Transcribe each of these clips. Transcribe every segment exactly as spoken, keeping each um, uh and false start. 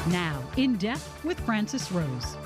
Now, In Depth with Francis Rose.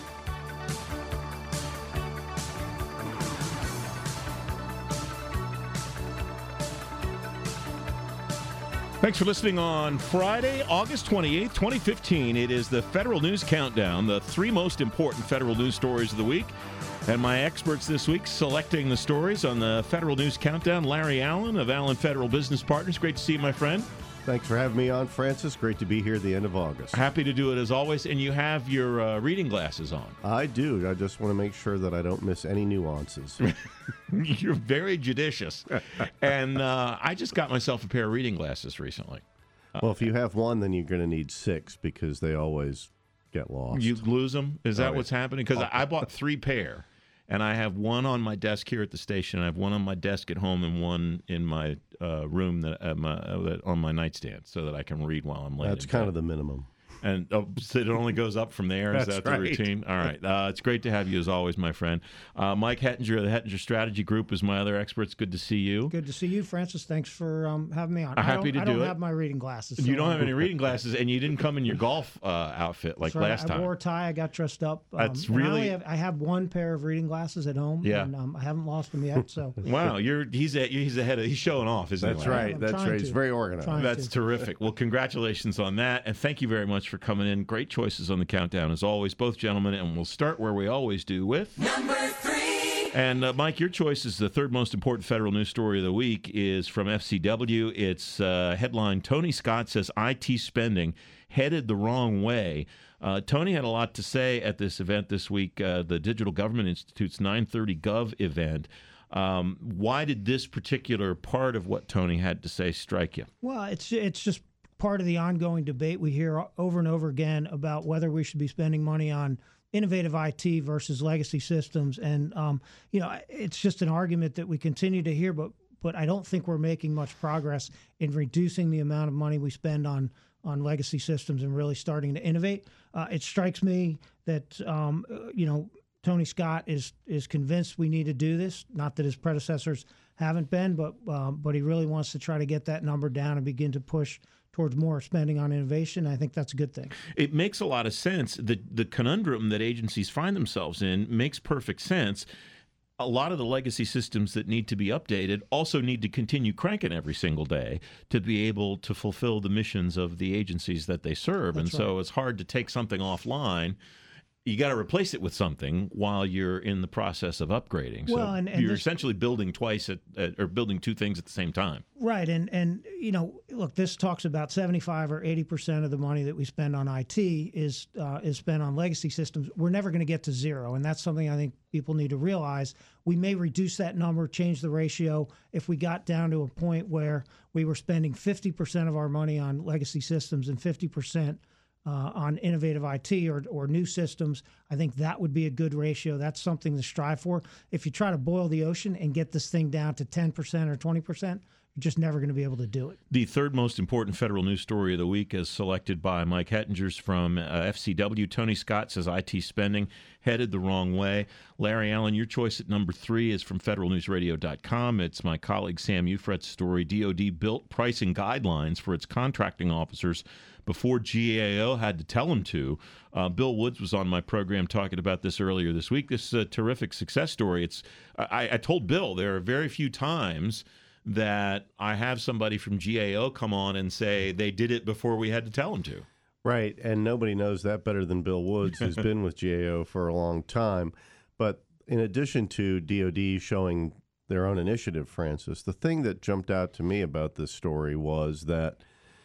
Thanks for listening on Friday, August twenty-eighth, twenty fifteen. It is the Federal News Countdown, the three most important federal news stories of the week. And my experts this week selecting the stories on the Federal News Countdown, Larry Allen of Allen Federal Business Partners. Great to see you, my friend. Thanks for having me on, Francis. Great to be here at the end of August. Happy to do it as always. And you have your uh, reading glasses on. I do. I just want to make sure that I don't miss any nuances. You're very judicious. And uh, I just got myself a pair of reading glasses recently. Well, if you have one, then you're going to need six because they always get lost. You lose them? Is that Oh, what's happening? Because I bought three pair. And I have one on my desk here at the station. I have one on my desk at home and one in my uh, room that uh, my, uh, on my nightstand, so that I can read while I'm laying. That's in kind bed. of the minimum. And oh, so it only goes up from there. Is That's that the right. routine? All right. Uh, it's great to have you as always, my friend. Uh, Mike Hettinger of the Hettinger Strategy Group is my other expert. It's good to see you. Good to see you, Francis. Thanks for um, having me on. I'm I happy don't, to I do don't it. have my reading glasses. You so- don't have any reading glasses, and you didn't come in your golf uh, outfit like That's right. last I time. wore a tie. I got dressed up. Um, That's and I, really- only have, I have one pair of reading glasses at home. Yeah. And um, I haven't lost them yet. So Wow, you're he's a, he's ahead of he's showing off, isn't That's he? Larry? right. I'm That's trying right. He's to. very organized. Trying That's to. terrific. Well, congratulations on that, and thank you very much for coming in. Great choices on the countdown, as always, both gentlemen, and we'll start where we always do with... Number three. And, uh, Mike, your choice is the third most important federal news story of the week is from F C W. It's uh, headline, Tony Scott says I T spending headed the wrong way. Uh, Tony had a lot to say at this event this week, uh, the Digital Government Institute's nine thirty Gov event. Um, why did this particular part of what Tony had to say strike you? Well, it's it's just part of the ongoing debate we hear over and over again about whether we should be spending money on innovative I T versus legacy systems. And, um, you know, it's just an argument that we continue to hear, but but I don't think we're making much progress in reducing the amount of money we spend on on legacy systems and really starting to innovate. Uh, it strikes me that, um, you know, Tony Scott is is convinced we need to do this. Not that his predecessors haven't been, but um, but he really wants to try to get that number down and begin to push towards more spending on innovation. I think that's a good thing. It makes a lot of sense. The the conundrum that agencies find themselves in makes perfect sense. A lot of the legacy systems that need to be updated also need to continue cranking every single day to be able to fulfill the missions of the agencies that they serve. That's and so it's hard to take something offline. You got to replace it with something while you're in the process of upgrading. So Well, and- and you're this- essentially building twice at, at or building two things at the same time. Right, and and you know, look, this talks about seventy-five or eighty percent of the money that we spend on I T is uh, is spent on legacy systems. We're never going to get to zero, and that's something I think people need to realize. We may reduce that number, change the ratio. If we got down to a point where we were spending fifty percent of our money on legacy systems and fifty percent Uh, on innovative I T or, or new systems, I think that would be a good ratio. That's something to strive for. If you try to boil the ocean and get this thing down to ten percent or twenty percent, you're just never going to be able to do it. The third most important federal news story of the week is selected by Mike Hettingers from uh, F C W. Tony Scott says I T spending headed the wrong way. Larry Allen, your choice at number three is from federal news radio dot com. It's my colleague Sam Ufret's story. D O D built pricing guidelines for its contracting officers before G A O had to tell them to. Uh, Bill Woods was on my program talking about this earlier this week. This is a terrific success story. It's I, I told Bill there are very few times that I have somebody from G A O come on and say they did it before we had to tell them to. Right, and nobody knows that better than Bill Woods, who's been with G A O for a long time. But in addition to D O D showing their own initiative, Francis, the thing that jumped out to me about this story was that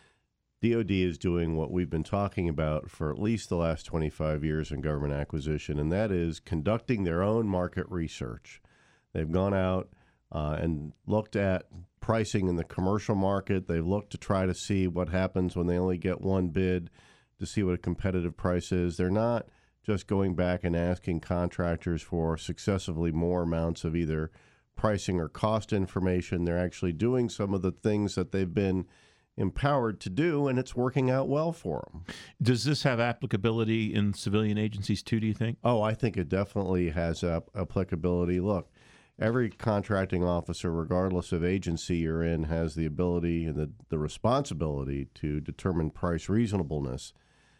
D O D is doing what we've been talking about for at least the last twenty-five years in government acquisition, and that is conducting their own market research. They've gone out uh, and looked at pricing in the commercial market. They've looked to try to see what happens when they only get one bid, to see what a competitive price is. They're not just going back and asking contractors for successively more amounts of either pricing or cost information. They're actually doing some of the things that they've been empowered to do, and it's working out well for them. Does this have applicability in civilian agencies too, do you think? Oh, I think it definitely has ap- applicability. Look, every contracting officer, regardless of agency you're in, has the ability and the, the responsibility to determine price reasonableness.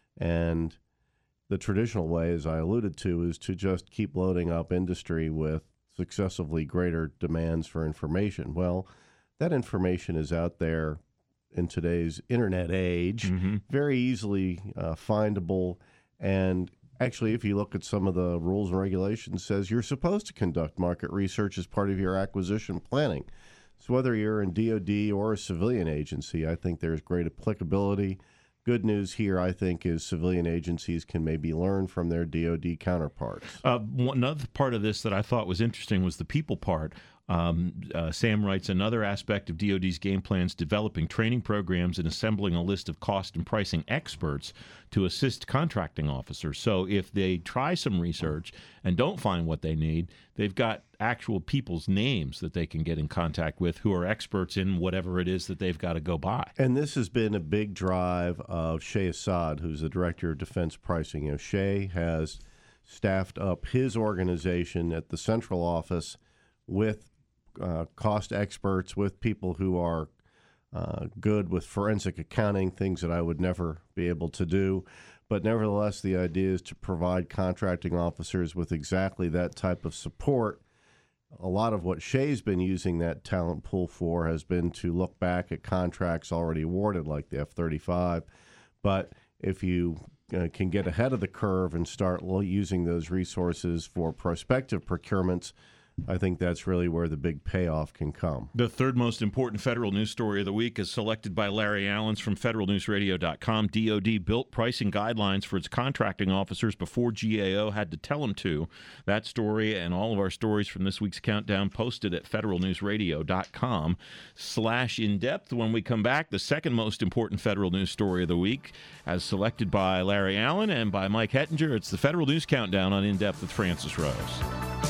And the traditional way, as I alluded to, is to just keep loading up industry with successively greater demands for information. Well, that information is out there in today's internet age, mm-hmm. very easily uh, findable. And actually, if you look at some of the rules and regulations, it says you're supposed to conduct market research as part of your acquisition planning. So whether you're in D O D or a civilian agency, I think there's great applicability. Good news here, I think, is civilian agencies can maybe learn from their D O D counterparts. Uh, another part of this that I thought was interesting was the people part. Um, uh, Sam writes, another aspect of D O D's game plan is developing training programs and assembling a list of cost and pricing experts to assist contracting officers. So if they try some research and don't find what they need, they've got actual people's names that they can get in contact with who are experts in whatever it is that they've got to go by. And this has been a big drive of Shay Assad, who's the Director of Defense Pricing. You know, Shay has staffed up his organization at the central office with Uh, cost experts, with people who are uh, good with forensic accounting, things that I would never be able to do. But nevertheless, the idea is to provide contracting officers with exactly that type of support. A lot of what Shay's been using that talent pool for has been to look back at contracts already awarded, like the F thirty-five. But if you uh, can get ahead of the curve and start using those resources for prospective procurements, I think that's really where the big payoff can come. The third most important federal news story of the week is selected by Larry Allens from federal news radio dot com. D O D built pricing guidelines for its contracting officers before G A O had to tell them to. That story and all of our stories from this week's countdown posted at federal news radio dot com slash in-depth. When we come back, the second most important federal news story of the week, as selected by Larry Allen and by Mike Hettinger. It's the Federal News Countdown on In-Depth with Francis Rose.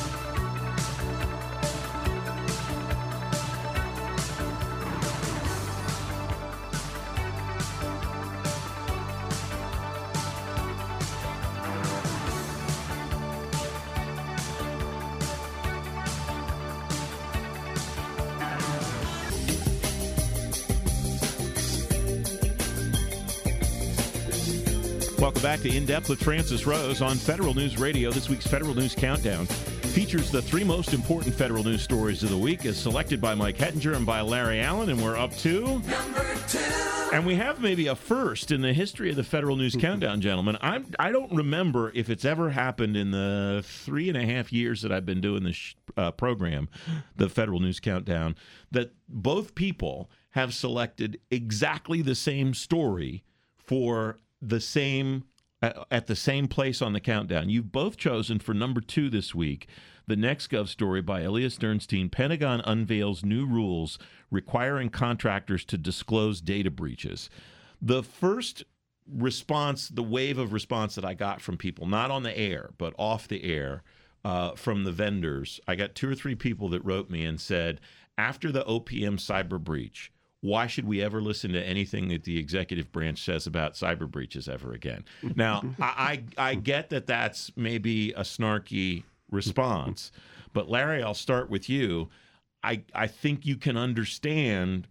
Welcome back to In-Depth with Francis Rose on Federal News Radio. This week's Federal News Countdown features the three most important federal news stories of the week, as selected by Mike Hettinger and by Larry Allen, and we're up to... Number two. And we have maybe a first in the history of the Federal News Countdown, gentlemen. I'm, I don't remember if it's ever happened in the three and a half years that I've been doing this uh, program, the Federal News Countdown, that both people have selected exactly the same story for the same at the same place on the countdown. You've both chosen for number two this week the NextGov story by Elias Sternstein. Pentagon unveils new rules requiring contractors to disclose data breaches. The first response, the wave of response that I got from people, not on the air, but off the air, uh, from the vendors, I got two or three people that wrote me and said, after the O P M cyber breach, why should we ever listen to anything that the executive branch says about cyber breaches ever again? Now, I, I I get that that's maybe a snarky response, but Larry, I'll start with you. I I think you can understand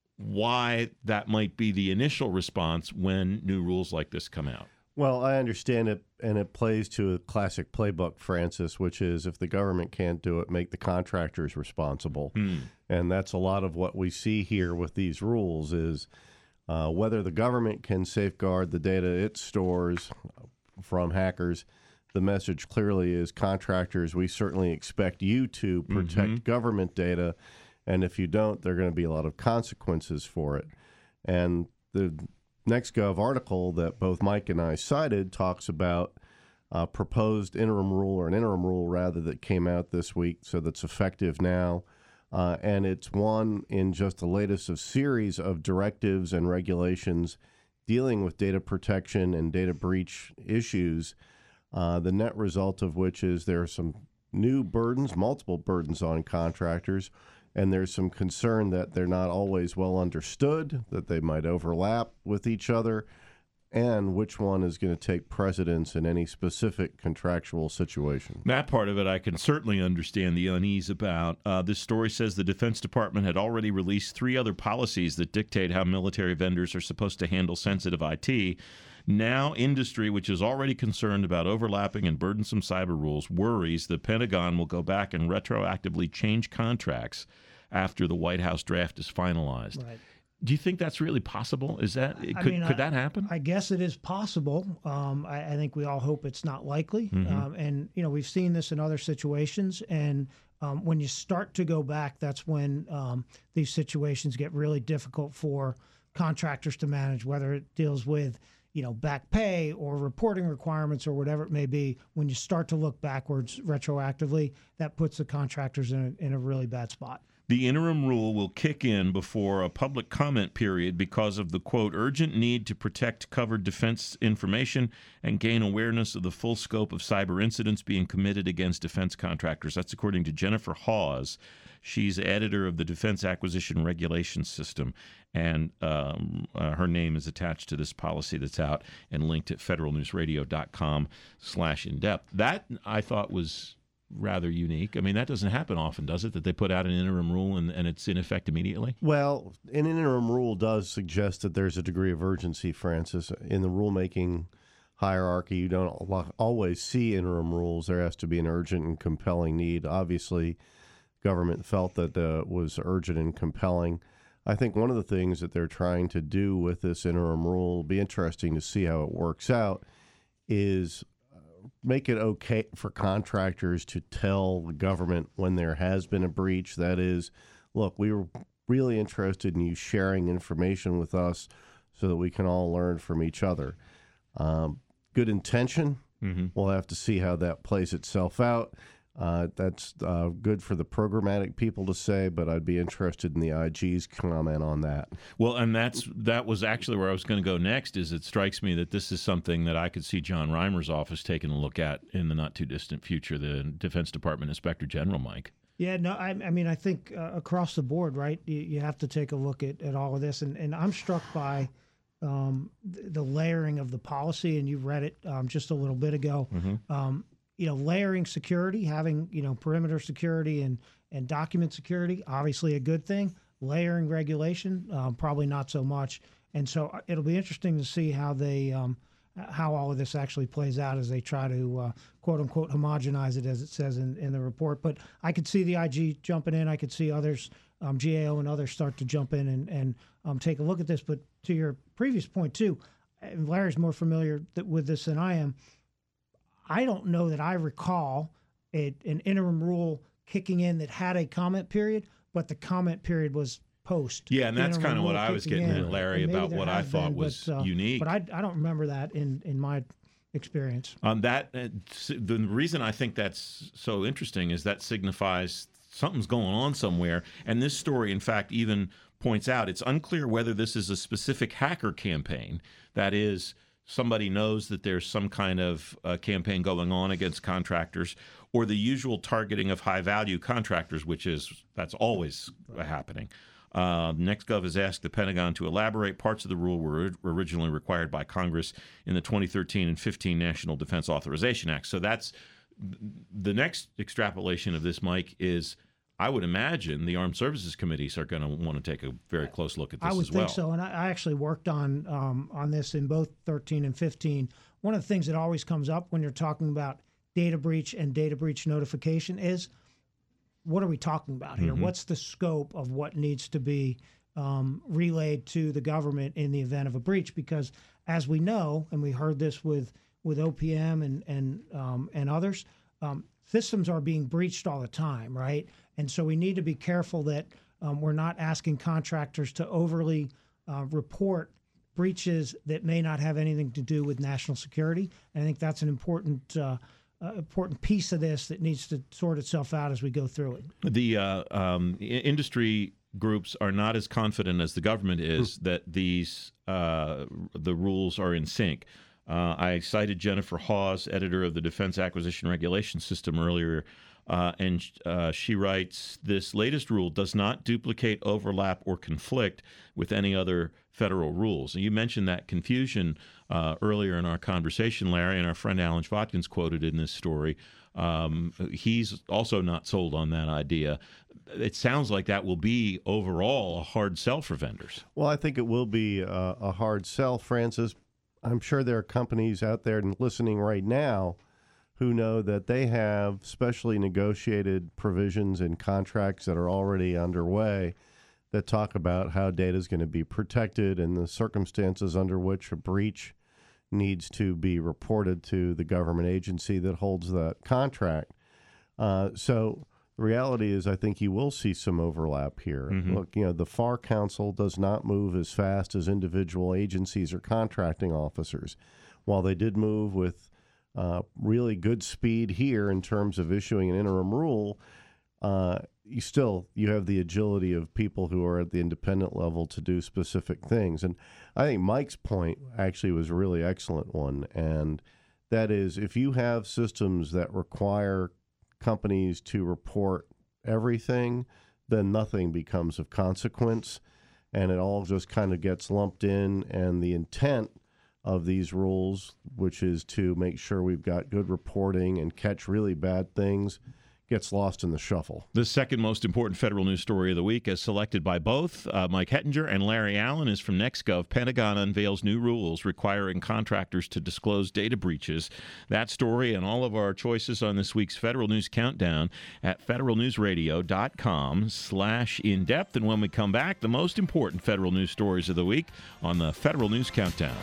why that might be the initial response when new rules like this come out. Well, I understand it, and it plays to a classic playbook, Francis, which is if the government can't do it, make the contractors responsible. Hmm. And that's a lot of what we see here with these rules is uh, whether the government can safeguard the data it stores from hackers. The message clearly is contractors, we certainly expect you to protect mm-hmm. government data, and if you don't, there are going to be a lot of consequences for it. And the NextGov article that both Mike and I cited talks about a proposed interim rule, or an interim rule rather, that came out this week, so that's effective now. Uh, and it's one in just the latest of series of directives and regulations dealing with data protection and data breach issues, uh, the net result of which is there are some new burdens, multiple burdens on contractors, and there's some concern that they're not always well understood, that they might overlap with each other, and which one is going to take precedence in any specific contractual situation. That part of it I can certainly understand the unease about. Uh, this story says the Defense Department had already released three other policies that dictate how military vendors are supposed to handle sensitive I T. Now, industry, which is already concerned about overlapping and burdensome cyber rules, worries the Pentagon will go back and retroactively change contracts after the White House draft is finalized. Right. Do you think that's really possible? Is that could, I mean, could I, that happen? I guess it is possible. Um, I, I think we all hope it's not likely. Mm-hmm. Um, and you know, we've seen this in other situations. And um, when you start to go back, that's when um, these situations get really difficult for contractors to manage. Whether it deals with you know back pay or reporting requirements or whatever it may be. When you start to look backwards retroactively, that puts the contractors in a, in a really bad spot. The interim rule will kick in before a public comment period because of the, quote, urgent need to protect covered defense information and gain awareness of the full scope of cyber incidents being committed against defense contractors. That's according to Jennifer Hawes. She's editor of the Defense Acquisition Regulation System, and um, uh, her name is attached to this policy that's out and linked at federalnewsradio.com slash in-depth. That, I thought, was rather unique. I mean, that doesn't happen often, does it, that they put out an interim rule and, and it's in effect immediately? Well, an interim rule does suggest that there's a degree of urgency, Francis. In the rulemaking hierarchy, you don't always see interim rules. There has to be an urgent and compelling need. Obviously, government felt that uh, was urgent and compelling. I think one of the things that they're trying to do with this interim rule, will be interesting to see how it works out, is make it okay for contractors to tell the government when there has been a breach. That is, look, we were really interested in you sharing information with us so that we can all learn from each other. Um, good intention. Mm-hmm. We'll have to see how that plays itself out. Uh, that's uh, good for the programmatic people to say, but I'd be interested in the I G's comment on that. Well, and that's that was actually where I was going to go next. Is it strikes me that this is something that I could see John Reimer's office taking a look at in the not too distant future. The Defense Department Inspector General, Mike. Yeah, no, I, I mean, I think uh, across the board, right, you, you have to take a look at, at all of this. And, and I'm struck by um, the, the layering of the policy, and you read it um, just a little bit ago. Mm-hmm. Um, you know, layering security, having, you know, perimeter security and, and document security, obviously a good thing. Layering regulation, um, probably not so much. And so it'll be interesting to see how they, um, how all of this actually plays out as they try to, uh, quote unquote, homogenize it, as it says in, in the report. But I could see the I G jumping in. I could see others, um, G A O and others start to jump in and, and um, take a look at this. But to your previous point, too, and Larry's more familiar th- with this than I am, I don't know that I recall a, an interim rule kicking in that had a comment period, but the comment period was post. Yeah, and that's kind of what I was getting in. at, Larry, about what I thought been, was but, uh, unique. But I, I don't remember that in, in my experience. Um, that uh, the reason I think that's so interesting is that signifies something's going on somewhere. And this story, in fact, even points out it's unclear whether this is a specific hacker campaign. That is, somebody knows that there's some kind of uh, campaign going on against contractors, or the usual targeting of high-value contractors, which is that's always uh, happening. Uh, NextGov has asked the Pentagon to elaborate. Parts of the rule were originally required by Congress in the twenty thirteen and fifteen National Defense Authorization Act. So that's the next extrapolation of this, Mike, is I would imagine the Armed Services Committees are going to want to take a very close look at this as well. I would think so, and I, I actually worked on um, on this in both thirteen and fifteen. One of the things that always comes up when you're talking about data breach and data breach notification is, what are we talking about here? Mm-hmm. What's the scope of what needs to be um, relayed to the government in the event of a breach? Because as we know, and we heard this with, with O P M and and um, and others, um, systems are being breached all the time, right? And so we need to be careful that um, we're not asking contractors to overly uh, report breaches that may not have anything to do with national security. And I think that's an important uh, uh, important piece of this that needs to sort itself out as we go through it. The uh, um, I- industry groups are not as confident as the government is that these uh, the rules are in sync. Uh, I cited Jennifer Hawes, editor of the Defense Acquisition Regulation System, earlier, uh, and uh, she writes, this latest rule does not duplicate, overlap, or conflict with any other federal rules. And you mentioned that confusion uh, earlier in our conversation, Larry, and our friend Alan Schwatkins quoted in this story. Um, he's also not sold on that idea. It sounds like that will be overall a hard sell for vendors. Well, I think it will be a, a hard sell, Francis. I'm sure there are companies out there listening right now who know that they have specially negotiated provisions in contracts that are already underway that talk about how data is going to be protected and the circumstances under which a breach needs to be reported to the government agency that holds that contract. Uh, so the reality is I think you will see some overlap here. Mm-hmm. Look, you know, the FAR Council does not move as fast as individual agencies or contracting officers. While they did move with uh, really good speed here in terms of issuing an interim rule, uh, you still you have the agility of people who are at the independent level to do specific things. And I think Mike's point actually was a really excellent one, and that is if you have systems that require companies to report everything, then nothing becomes of consequence, and it all just kind of gets lumped in, and the intent of these rules, which is to make sure we've got good reporting and catch really bad things, gets lost in the shuffle. The second most important federal news story of the week, as selected by both uh, Mike Hettinger and Larry Allen, is from NextGov. Pentagon unveils new rules requiring contractors to disclose data breaches. That story and all of our choices on this week's Federal News Countdown at federalnewsradio.com slash in-depth. And when we come back, the most important federal news stories of the week on the Federal News Countdown.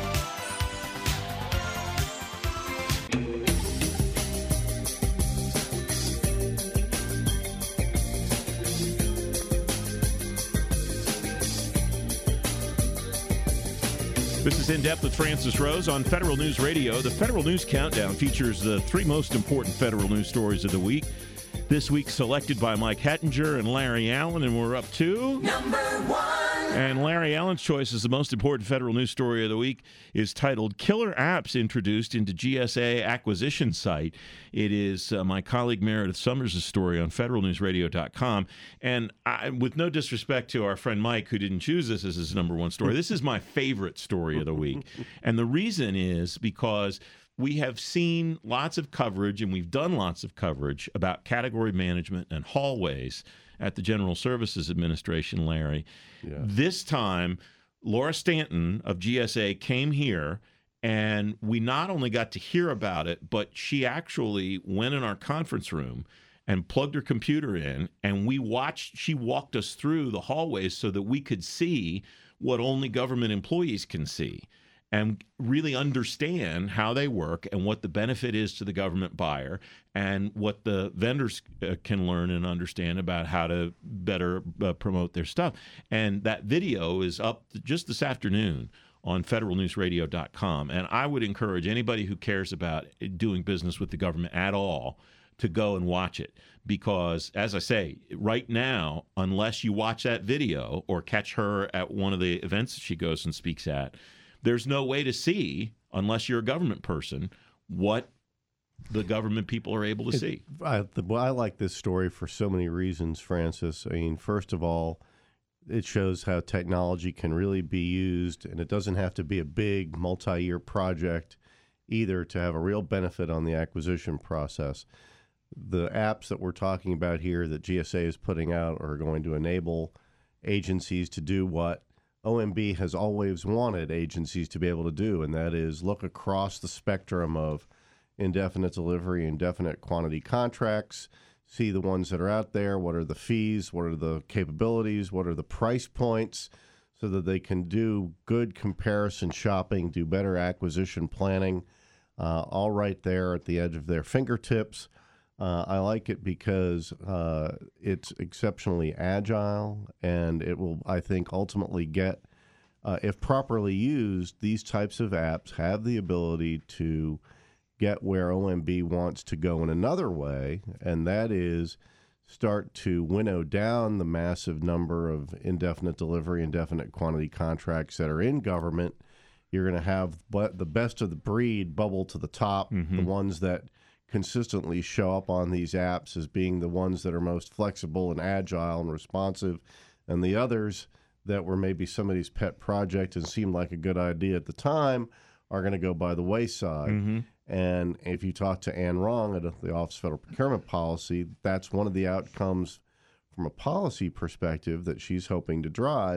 This is In Depth with Francis Rose on Federal News Radio. The Federal News Countdown features the three most important federal news stories of the week. This week selected by Mike Hettinger and Larry Allen, and we're up to number one. And Larry Allen's choice as the most important federal news story of the week is titled Killer Apps Introduced into G S A Acquisition Site. It is uh, my colleague Meredith Summers' story on federal news radio dot com. And I, with no disrespect to our friend Mike, who didn't choose this as his number one story, this is my favorite story of the week. And the reason is because we have seen lots of coverage, and we've done lots of coverage about category management and hallways at the General Services Administration, Larry. Yeah. This time, Laura Stanton of G S A came here, and we not only got to hear about it, but she actually went in our conference room and plugged her computer in, and we watched, she walked us through the hallways so that we could see what only government employees can see, and really understand how they work and what the benefit is to the government buyer and what the vendors uh, can learn and understand about how to better uh, promote their stuff. And that video is up just this afternoon on federal news radio dot com. And I would encourage anybody who cares about doing business with the government at all to go and watch it. Because, as I say, right now, unless you watch that video or catch her at one of the events that she goes and speaks at, there's no way to see, unless you're a government person, what the government people are able to it, see. I, the, well, I like this story for so many reasons, Francis. I mean, first of all, it shows how technology can really be used, and it doesn't have to be a big multi-year project either to have a real benefit on the acquisition process. The apps that we're talking about here that G S A is putting out are going to enable agencies to do what O M B has always wanted agencies to be able to do, and that is look across the spectrum of indefinite delivery, indefinite quantity contracts, see the ones that are out there, what are the fees, what are the capabilities, what are the price points, so that they can do good comparison shopping, do better acquisition planning, uh, all right there at the edge of their fingertips. Uh, I like it because uh, it's exceptionally agile, and it will, I think, ultimately get, uh, if properly used, these types of apps have the ability to get where O M B wants to go in another way, and that is start to winnow down the massive number of indefinite delivery, indefinite quantity contracts that are in government. You're going to have but the best of the breed bubble to the top, mm-hmm. the ones that consistently show up on these apps as being the ones that are most flexible and agile and responsive, and the others that were maybe somebody's pet project and seemed like a good idea at the time are going to go by the wayside. Mm-hmm. And if you talk to Ann Rong at the Office of Federal Procurement Policy, that's one of the outcomes from a policy perspective that she's hoping to drive,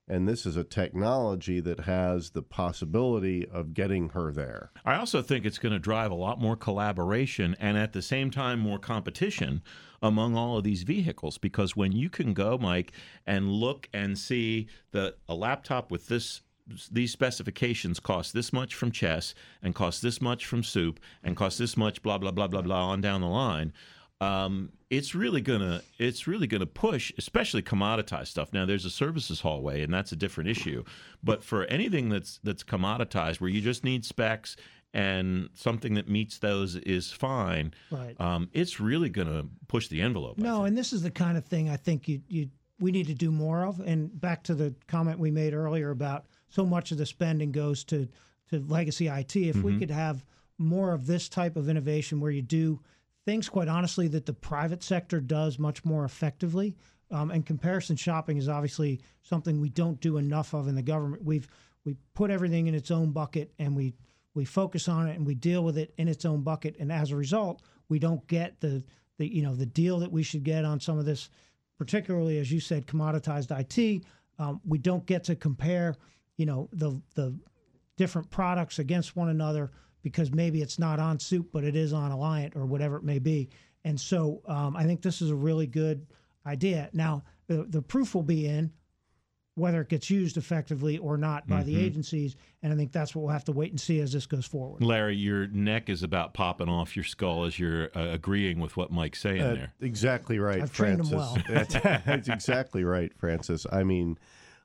And this is a technology that has the possibility of getting her there. I also think it's going to drive a lot more collaboration and at the same time more competition among all of these vehicles, because when you can go, Mike, and look and see that a laptop with this these specifications cost this much from Chess and cost this much from Soup and cost this much blah blah blah blah blah on down the line. Um, it's really gonna it's really gonna push, especially commoditized stuff. Now, there's a services hallway, and that's a different issue. But for anything that's that's commoditized, where you just need specs and something that meets those is fine, right. um, it's really gonna push the envelope. No, and this is the kind of thing I think you you we need to do more of. And back to the comment we made earlier about so much of the spending goes to to legacy I T. If mm-hmm. we could have more of this type of innovation, where you do things, quite honestly, that the private sector does much more effectively. Um, and comparison shopping is obviously something we don't do enough of in the government. We've we put everything in its own bucket, and we we focus on it, and we deal with it in its own bucket. And as a result, we don't get the the you know the deal that we should get on some of this, particularly as you said, commoditized I T. Um, we don't get to compare you know the the different products against one another, because maybe it's not on Soup, but it is on Alliant or whatever it may be. And so um, I think this is a really good idea. Now, the, the proof will be in whether it gets used effectively or not by mm-hmm. the agencies, and I think that's what we'll have to wait and see as this goes forward. Larry, your neck is about popping off your skull as you're uh, agreeing with what Mike's saying uh, there. Exactly right, I've Francis. trained him well. that's, that's exactly right, Francis. I mean,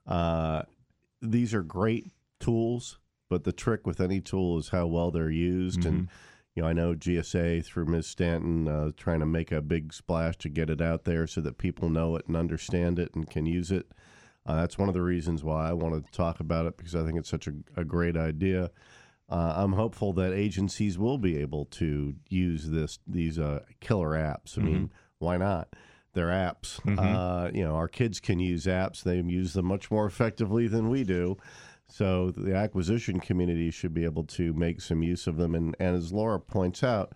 uh, these are great tools, but the trick with any tool is how well they're used. Mm-hmm. And, you know, I know G S A through Miz Stanton uh, trying to make a big splash to get it out there so that people know it and understand it and can use it. Uh, that's one of the reasons why I wanted to talk about it, because I think it's such a, a great idea. Uh, I'm hopeful that agencies will be able to use this these uh, killer apps. I mm-hmm. mean, why not? They're apps. Mm-hmm. Uh, you know, our kids can use apps. They use them much more effectively than we do. So the acquisition community should be able to make some use of them. And, and as Laura points out,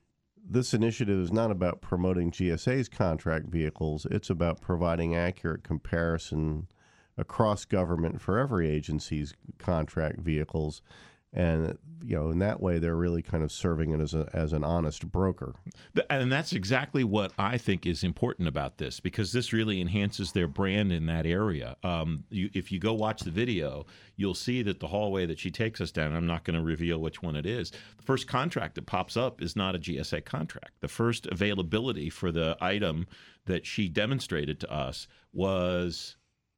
this initiative is not about promoting G S A's contract vehicles. It's about providing accurate comparison across government for every agency's contract vehicles. And, you know, in that way, they're really kind of serving it as a, as an honest broker. And that's exactly what I think is important about this, because this really enhances their brand in that area. Um, you, if you go watch the video, you'll see that the hallway that she takes us down, I'm not going to reveal which one it is. The first contract that pops up is not a G S A contract. The first availability for the item that she demonstrated to us was,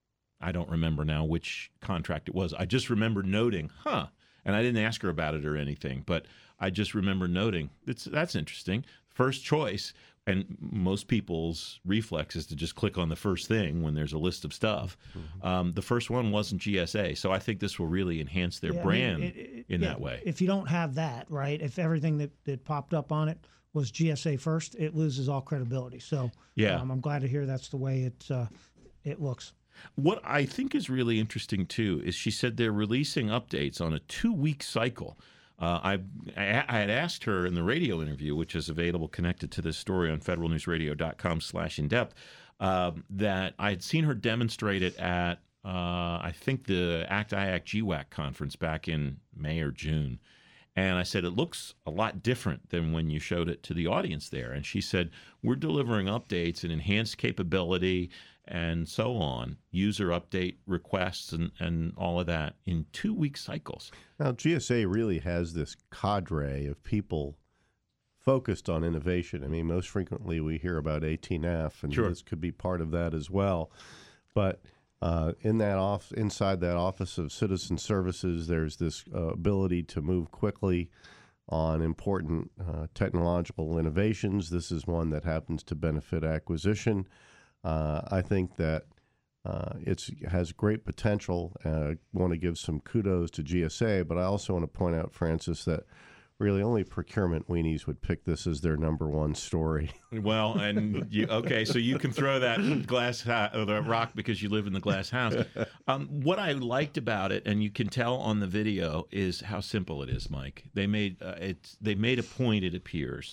I don't remember now which contract it was. I just remember noting, huh, and I didn't ask her about it or anything, but I just remember noting, it's, that's interesting. First choice, and most people's reflex is to just click on the first thing when there's a list of stuff. Mm-hmm. Um, the first one wasn't G S A, so I think this will really enhance their yeah, brand I mean, it, it, in yeah, that way. If you don't have that, right, if everything that, that popped up on it was G S A first, it loses all credibility. So yeah. um, I'm glad to hear that's the way it, uh, it looks. What I think is really interesting, too, is she said they're releasing updates on a two-week cycle. Uh, I, I had asked her in the radio interview, which is available connected to this story on federal news radio dot com slash in depth, uh, that I had seen her demonstrate it at, uh, I think, the ACT I A C G WAC conference back in May or June. And I said, it looks a lot different than when you showed it to the audience there. And she said, we're delivering updates and enhanced capability and so on, user update requests and, and all of that in two-week cycles. Now, G S A really has this cadre of people focused on innovation. I mean, most frequently we hear about eighteen F, and sure. this could be part of that as well. But uh, in that off, inside that Office of Citizen Services, there's this uh, ability to move quickly on important uh, technological innovations. This is one that happens to benefit acquisition. Uh, I think that uh, it has great potential. I uh, want to give some kudos to G S A, but I also want to point out, Francis, that really only procurement weenies would pick this as their number one story. Well, and you, okay, so you can throw that glass ha- or the rock because you live in the glass house. Um, what I liked about it, and you can tell on the video, is how simple it is, Mike. They made uh, it's they made a point, it appears,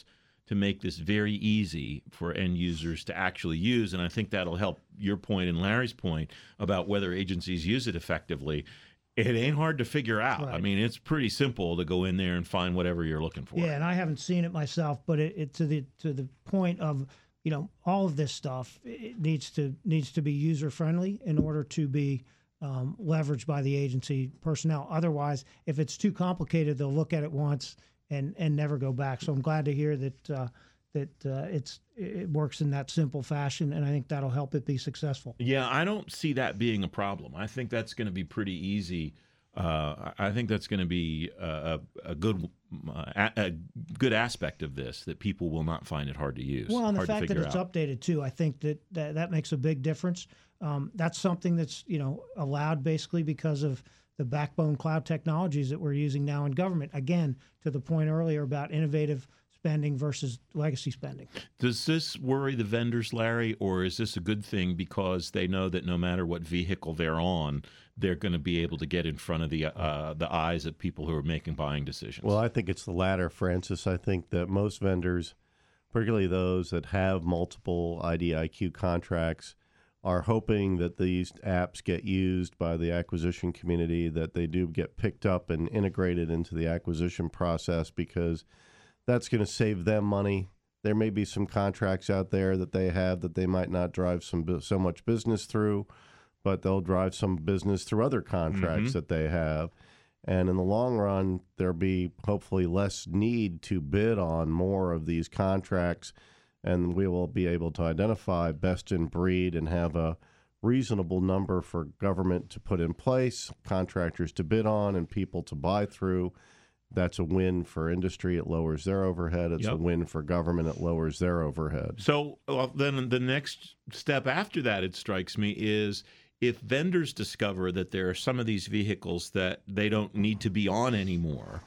to make this very easy for end users to actually use. And I think that'll help your point and Larry's point about whether agencies use it effectively. It ain't hard to figure out. Right. I mean, it's pretty simple to go in there and find whatever you're looking for. Yeah, and I haven't seen it myself, but it, it to the to the point of, you know, all of this stuff, it needs to needs to be user friendly in order to be um, leveraged by the agency personnel. Otherwise, if it's too complicated, they'll look at it once and and never go back. So I'm glad to hear that uh, that uh, it's it works in that simple fashion, and I think that'll help it be successful. Yeah, I don't see that being a problem. I think that's going to be pretty easy. Uh, I think that's going to be a, a good uh, a good aspect of this, that people will not find it hard to use. Well, and the hard to fact that figure it's out. updated too, I think that that, that makes a big difference. Um, that's something that's, you know, allowed basically because of the backbone cloud technologies that we're using now in government. Again, to the point earlier about innovative spending versus legacy spending. Does this worry the vendors, Larry, or is this a good thing because they know that no matter what vehicle they're on, they're going to be able to get in front of the uh, the eyes of people who are making buying decisions? Well, I think it's the latter, Francis. I think that most vendors, particularly those that have multiple I D I Q contracts, are hoping that these apps get used by the acquisition community, that they do get picked up and integrated into the acquisition process, because that's going to save them money. There may be some contracts out there that they have that they might not drive some so much business through, but they'll drive some business through other contracts Mm-hmm. that they have. And in the long run, there'll be hopefully less need to bid on more of these contracts, and we will be able to identify best in breed and have a reasonable number for government to put in place, contractors to bid on, and people to buy through. That's a win for industry. It lowers their overhead. It's Yep. a win for government. It lowers their overhead. So well, then the next step after that, it strikes me, is if vendors discover that there are some of these vehicles that they don't need to be on anymore,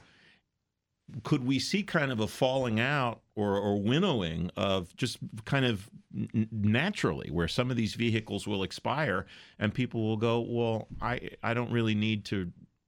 could we see kind of a falling out or, or winnowing of just kind of n- naturally, where some of these vehicles will expire and people will go, well, I, I don't really need to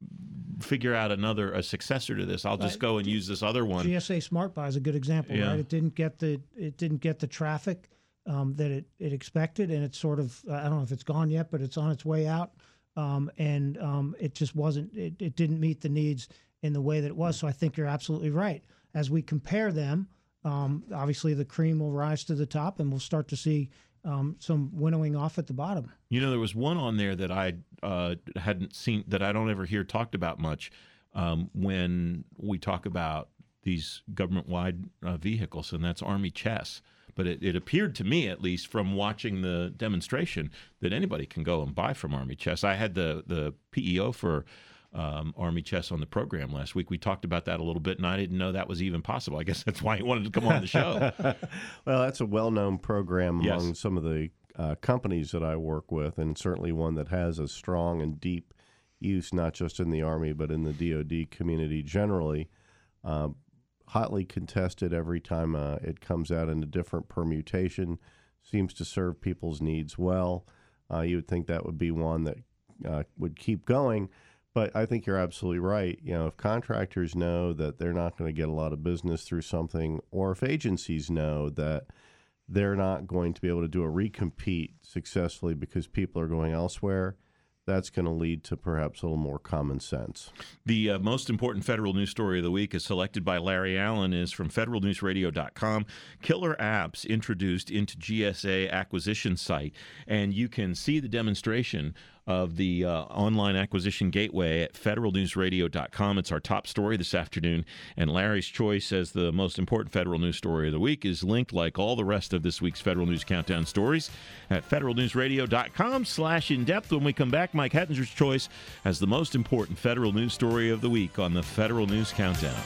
figure out another a successor to this. I'll just Right. go and use this other one. G S A Smart Buy is a good example, Yeah. right? It didn't get the it didn't get the traffic um, that it, it expected, and it's sort of I don't know if it's gone yet, but it's on its way out, um, and um, it just wasn't it, it didn't meet the needs in the way that it was. So I think you're absolutely right. As we compare them, um, obviously the cream will rise to the top, and we'll start to see um, some winnowing off at the bottom. You know, there was one on there that I uh, hadn't seen, that I don't ever hear talked about much um, when we talk about these government-wide uh, vehicles, and that's Army Chess. But it, it appeared to me, at least from watching the demonstration, that anybody can go and buy from Army Chess. I had the, the P E O for um, Army Chess on the program last week. We talked about that a little bit, and I didn't know that was even possible. I guess that's why he wanted to come on the show. Well, that's a well-known program Yes. among some of the uh, companies that I work with, and certainly one that has a strong and deep use, not just in the Army, but in the D O D community generally. Uh, hotly contested every time uh, it comes out in a different permutation, seems to serve people's needs well. Uh, you would think that would be one that uh, would keep going. But I think you're absolutely right. You know, if contractors know that they're not going to get a lot of business through something, or if agencies know that they're not going to be able to do a recompete successfully because people are going elsewhere, that's going to lead to perhaps a little more common sense. The uh, most important federal news story of the week is selected by Larry Allen, is from federal news radio dot com. Killer apps introduced into G S A acquisition site. And you can see the demonstration of the uh, online acquisition gateway at federal news radio dot com. It's our top story this afternoon. And Larry's choice as the most important federal news story of the week is linked, like all the rest of this week's Federal News Countdown stories, at federal news radio dot com slash in depth. When we come back, Mike Hettinger's choice as the most important federal news story of the week on the Federal News Countdown.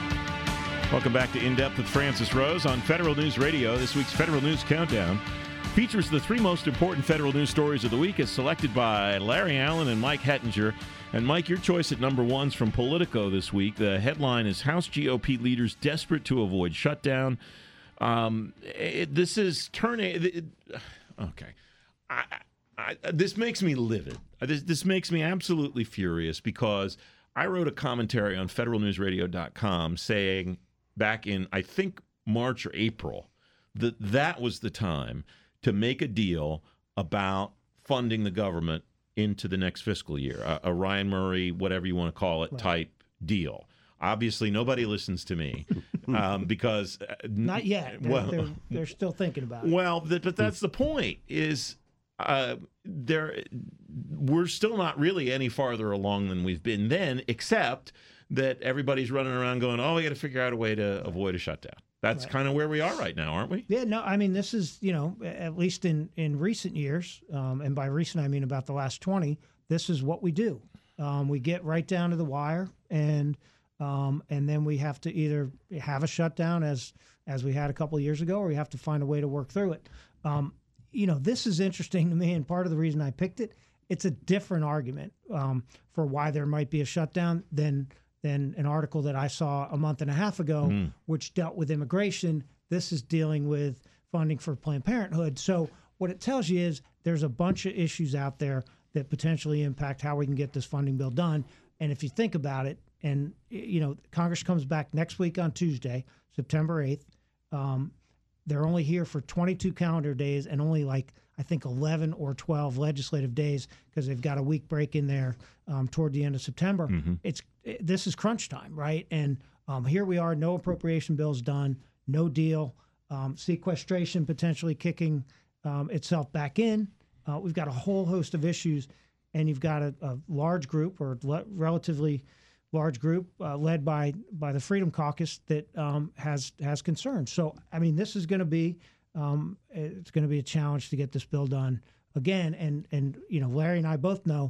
Welcome back to In Depth with Francis Rose on Federal News Radio. This week's Federal News Countdown features the three most important federal news stories of the week as selected by Larry Allen and Mike Hettinger. And Mike, your choice at number one's from Politico this week. The headline is House G O P leaders desperate to avoid shutdown. Um, it, this is turning. It, okay, I, I, this makes me livid. This this makes me absolutely furious because I wrote a commentary on federal news radio dot com saying back in I think March or April that that was the time to make a deal about funding the government into the next fiscal year, a, a Ryan Murray, whatever you want to call it, right. type deal. Obviously, nobody listens to me um, because uh, not yet. They're, well, they're, they're still thinking about it. Well, th- but that's the point. Is uh, there? We're still not really any farther along than we've been then, except that everybody's running around going, "Oh, we got to figure out a way to avoid a shutdown." That's right. Kind of where we are right now, aren't we? Yeah. No, I mean, this is you know, at least in in recent years, um, and by recent I mean about the last twenty. This is what we do. Um, we get right down to the wire and. Um, and then we have to either have a shutdown as as we had a couple of years ago, or we have to find a way to work through it. Um, you know, this is interesting to me, and part of the reason I picked it, it's a different argument um, for why there might be a shutdown than than an article that I saw a month and a half ago, mm. which dealt with immigration. This is dealing with funding for Planned Parenthood. So what it tells you is there's a bunch of issues out there that potentially impact how we can get this funding bill done. And if you think about it, and, you know, Congress comes back next week on Tuesday, September eighth. Um, they're only here for twenty-two calendar days and only like, I think, eleven or twelve legislative days because they've got a week break in there um, toward the end of September. Mm-hmm. It's it, This is crunch time, right? And um, here we are, no appropriation bills done, no deal, um, sequestration potentially kicking um, itself back in. Uh, we've got a whole host of issues, and you've got a, a large group or le- relatively large group uh, led by by the Freedom Caucus that um, has has concerns. So, I mean, this is going to be um, it's going to be a challenge to get this bill done again. And and you know, Larry and I both know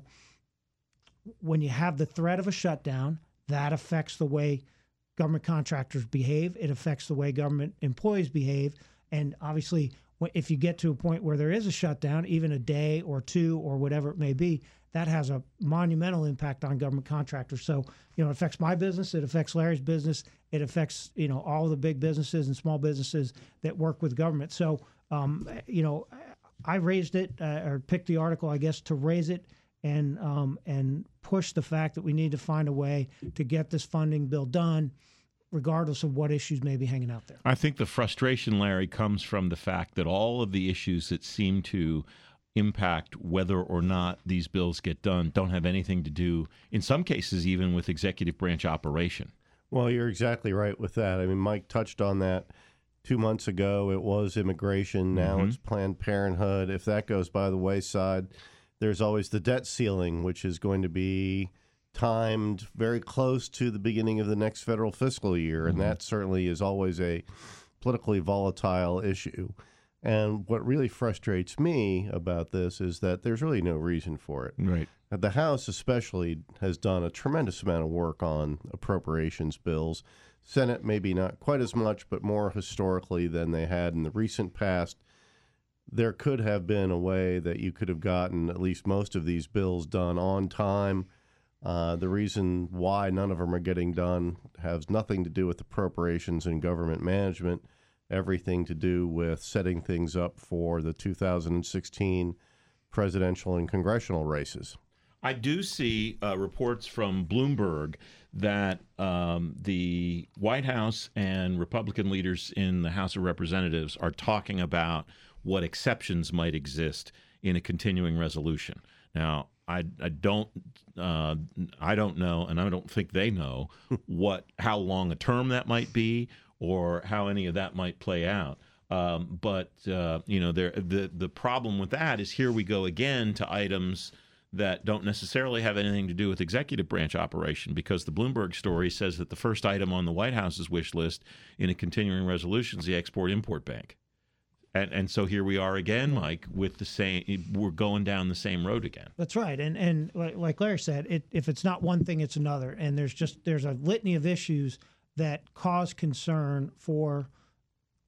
when you have the threat of a shutdown, that affects the way government contractors behave. It affects the way government employees behave. And obviously, if you get to a point where there is a shutdown, even a day or two or whatever it may be, that has a monumental impact on government contractors. So, you know, it affects my business. It affects Larry's business. It affects, you know, all the big businesses and small businesses that work with government. So, um, you know, I raised it uh, or picked the article, I guess, to raise it and um, and push the fact that we need to find a way to get this funding bill done, regardless of what issues may be hanging out there. I think the frustration, Larry, comes from the fact that all of the issues that seem to impact whether or not these bills get done don't have anything to do, in some cases, even with executive branch operation. Well, you're exactly right with that. I mean, Mike touched on that two months ago. It was immigration. Now mm-hmm. it's Planned Parenthood. If that goes by the wayside, there's always the debt ceiling, which is going to be timed very close to the beginning of the next federal fiscal year. Mm-hmm. And that certainly is always a politically volatile issue. And what really frustrates me about this is that there's really no reason for it. Right. The House especially has done a tremendous amount of work on appropriations bills. Senate maybe not quite as much, but more historically than they had in the recent past. There could have been a way that you could have gotten at least most of these bills done on time. Uh, the reason why none of them are getting done has nothing to do with appropriations and government management. Everything to do with setting things up for the two thousand sixteen presidential and congressional races. I do see uh, reports from Bloomberg that um, the White House and Republican leaders in the House of Representatives are talking about what exceptions might exist in a continuing resolution. Now, I, I don't uh, I don't know, and I don't think they know what how long a term that might be, or how any of that might play out. Um, but, uh, you know, there, the the problem with that is here we go again to items that don't necessarily have anything to do with executive branch operation, because the Bloomberg story says that the first item on the White House's wish list in a continuing resolution is the Export-Import Bank. And, and so here we are again, Mike, with the same, we're going down the same road again. That's right. And and like Larry said, it, if it's not one thing, it's another. And there's just, there's a litany of issues that cause concern for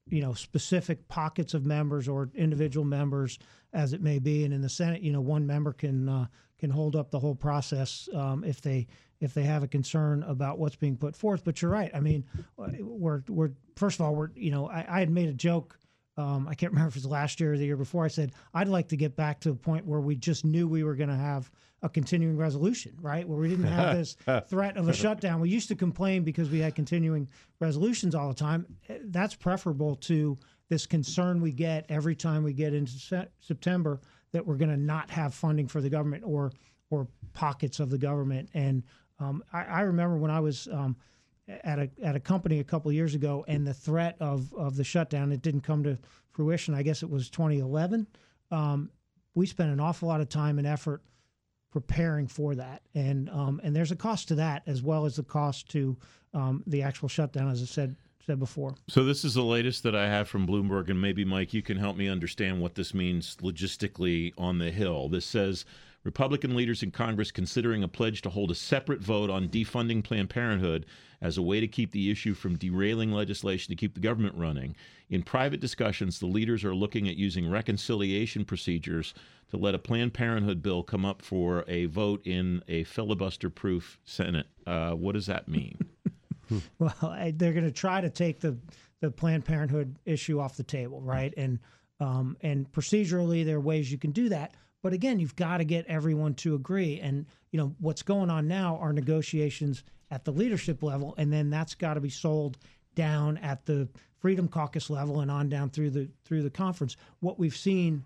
you know, specific pockets of members or individual members, as it may be. And in the Senate, you know, one member can uh, can hold up the whole process um, if they if they have a concern about what's being put forth. But you're right. I mean, we're we're first of all, we're you know, I, I had made a joke. Um, I can't remember if it was last year or the year before. I said I'd like to get back to the point where we just knew we were going to have a continuing resolution, right? Where we didn't have this threat of a shutdown. We used to complain because we had continuing resolutions all the time. That's preferable to this concern we get every time we get into se- September that we're going to not have funding for the government or or pockets of the government. And um, I, I remember when I was um, at a at a company a couple of years ago, and the threat of of the shutdown, it didn't come to fruition. I guess it was twenty eleven. Um, we spent an awful lot of time and effort preparing for that, and um, and there's a cost to that as well as the cost to um, the actual shutdown, as I said said before. So this is the latest that I have from Bloomberg, and maybe Mike, you can help me understand what this means logistically on the Hill. This says Republican leaders in Congress considering a pledge to hold a separate vote on defunding Planned Parenthood as a way to keep the issue from derailing legislation to keep the government running. In private discussions, the leaders are looking at using reconciliation procedures to let a Planned Parenthood bill come up for a vote in a filibuster-proof Senate. Uh, what does that mean? Well, I, they're going to try to take the, the Planned Parenthood issue off the table, right? And um, and procedurally, there are ways you can do that. But again, you've got to get everyone to agree. And, you know, what's going on now are negotiations at the leadership level, and then that's got to be sold down at the Freedom Caucus level and on down through the through the conference. What we've seen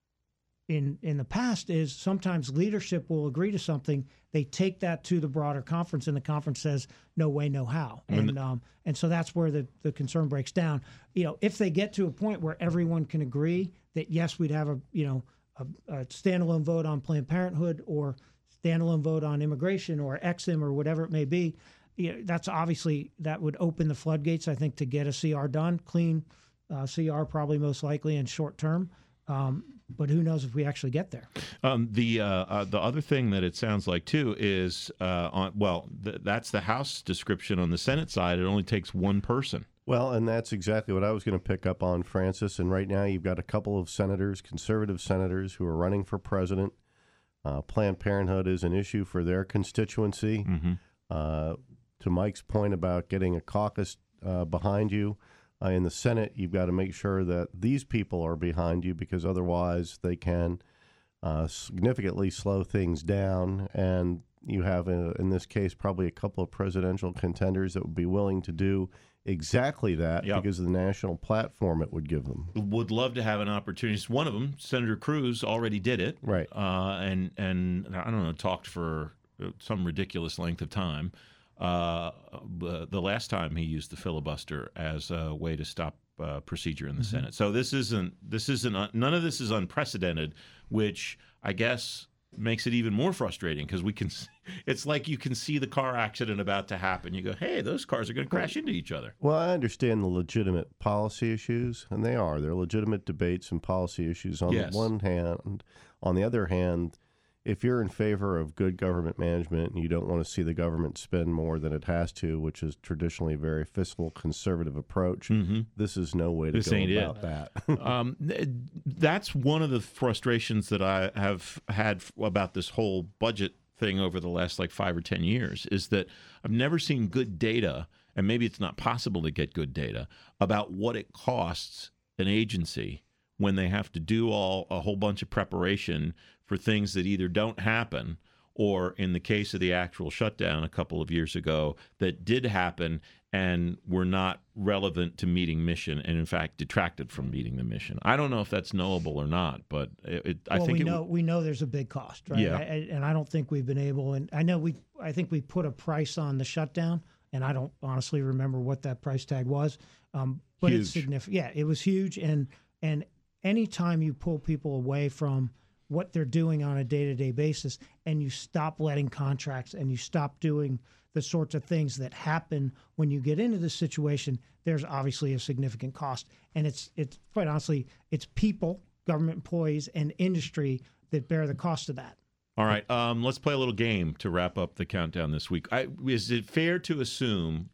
in in the past is sometimes leadership will agree to something, they take that to the broader conference, and the conference says no way, no how, and the, um, and so that's where the the concern breaks down. You know, if they get to a point where everyone can agree that yes, we'd have a you know a, a standalone vote on Planned Parenthood or standalone vote on immigration or X I M or whatever it may be, you know, that's obviously that would open the floodgates, I think, to get a C R done, clean uh, C R probably most likely in short term. Um, but who knows if we actually get there? Um, the uh, uh, the other thing that it sounds like too is uh, on well, th- that's the House description. On the Senate side, it only takes one person. Well, and that's exactly what I was going to pick up on, Francis. And right now, you've got a couple of senators, conservative senators, who are running for president. Uh, Planned Parenthood is an issue for their constituency. Mm-hmm. Uh, to Mike's point about getting a caucus uh, behind you. Uh, in the Senate, you've got to make sure that these people are behind you, because otherwise they can uh, significantly slow things down. And you have, a, in this case, probably a couple of presidential contenders that would be willing to do exactly that yep. because of the national platform it would give them. Would love to have an opportunity. One of them, Senator Cruz, already did it. Right. Uh, and, and, I don't know, talked for some ridiculous length of time. Uh, the last time he used the filibuster as a way to stop uh, procedure in the mm-hmm. Senate. So this isn't this isn't uh, none of this is unprecedented, which I guess makes it even more frustrating, because we can. It's like you can see the car accident about to happen. You go, hey, those cars are going to crash into each other. Well, I understand the legitimate policy issues, and they are. They're legitimate debates and policy issues on yes. the one hand. On the other hand, if you're in favor of good government management and you don't want to see the government spend more than it has to, which is traditionally a very fiscal conservative approach, mm-hmm. this is no way to this go ain't about it. that. um, that's one of the frustrations that I have had about this whole budget thing over the last like five or ten years, is that I've never seen good data, and maybe it's not possible to get good data, about what it costs an agency when they have to do all a whole bunch of preparation for things that either don't happen, or in the case of the actual shutdown a couple of years ago, that did happen and were not relevant to meeting mission, and in fact detracted from meeting the mission. I don't know if that's knowable or not, but it, it, well, I think we it, know we know there's a big cost, right? Yeah. I, and I don't think we've been able. And I know we, I think we put a price on the shutdown, and I don't honestly remember what that price tag was. Um, but huge. It's significant. Yeah, it was huge, and and anytime you pull people away from what they're doing on a day-to-day basis, and you stop letting contracts and you stop doing the sorts of things that happen when you get into this situation, there's obviously a significant cost. And it's, it's quite honestly, it's people, government employees, and industry that bear the cost of that. All right, um, let's play a little game to wrap up the countdown this week. I, is it fair to assume,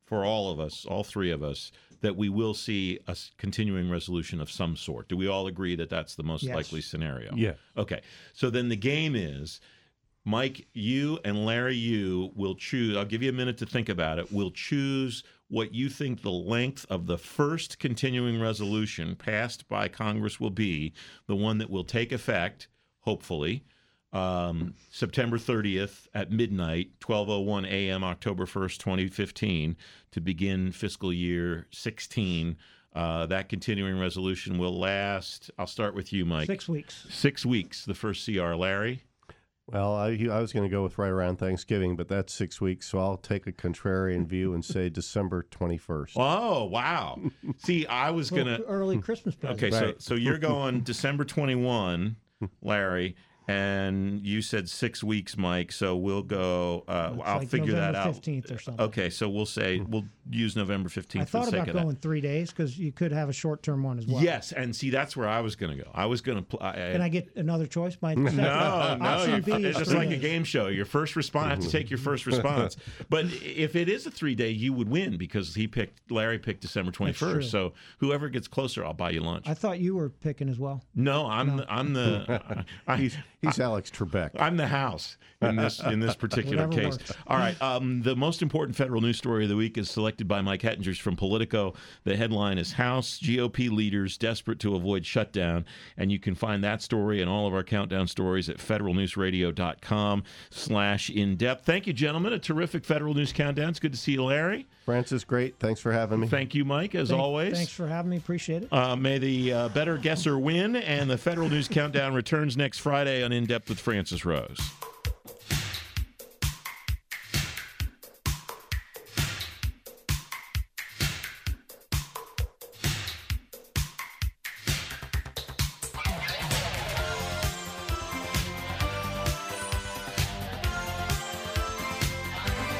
for all of us, all three of us, that we will see a continuing resolution of some sort. Do we all agree that that's the most yes. likely scenario? Yeah. Okay. So then the game is, Mike, you and Larry, you will choose. I'll give you a minute to think about it. We'll choose what you think the length of the first continuing resolution passed by Congress will be, the one that will take effect, hopefully, Um, September thirtieth at midnight, twelve oh one a.m., October first, twenty fifteen, to begin fiscal year sixteen. Uh, that continuing resolution will last, I'll start with you, Mike. Six weeks. Six weeks, the first C R. Larry? Well, I, I was going to go with right around Thanksgiving, but that's six weeks, so I'll take a contrarian view and say December twenty-first. Oh, wow. See, I was going to... Early Christmas present. Okay, Right. so, so you're going December twenty-first, Larry, and you said six weeks, Mike. So we'll go. Uh, It's I'll like figure November that out. fifteenth or something. Okay, so we'll say we'll use November fifteenth I for the thought sake about of that. going three days because you could have a short-term one as well. Yes, and see, that's where I was going to go. I was going to. Pl- I, Can I get another choice? My No, no, option you- B is it's just three like a days. game show. Your first response, I have to take your first response. But if it is a three day, you would win because he picked, Larry picked December twenty-first. So whoever gets closer, I'll buy you lunch. I thought you were picking as well. no, I'm the, I'm the, I, He's, he's Alex Trebek. I'm the house in this in this particular Whatever case. works. All right. Um, the most important federal news story of the week is selected by Mike Hettingers from Politico. The headline is House G O P leaders desperate to avoid shutdown, and you can find that story and all of our countdown stories at federalnewsradio.com slash in depth. Thank you, gentlemen. A terrific Federal News Countdown. It's good to see you, Larry. Francis, great. Thanks for having me. Thank you, Mike, as Thank- always. Thanks for having me. Appreciate it. Uh, may the uh, better guesser win, and the Federal News Countdown returns next Friday on In Depth with Francis Rose.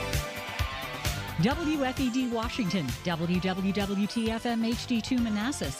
W F E D Washington, W W W T F M H D two Manassas,